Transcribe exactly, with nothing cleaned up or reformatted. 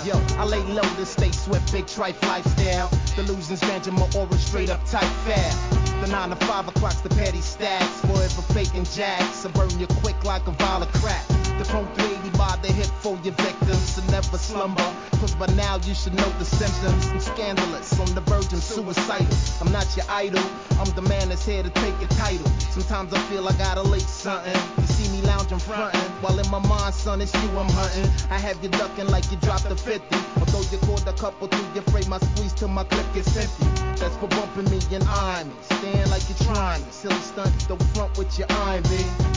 Yo, I lay low to stay swift, big trife lifestyle. Delusions changing my aura straight up tight fast. The nine to five o'clock's the petty stacks. Forever faking jacks, I burn you quick like a vial of crack. The chrome three eighty by the hip for your victims, so never slumber. Cause by now you should know the symptoms. I'm scandalous, on the verge of suicidal. I'm not your idol, I'm the man that's here to take your title. Sometimes I feel I gotta leak something. You see me lounging frontin', while in my mind, son, it's you I'm hunting. I have you ducking like you dropped a fifty. Although you caught a couple through your frame, I squeeze till my clip gets empty. That's for bumping me and eyeing me. Stand like you're trying me. Silly stunt, don't front with your iron, B.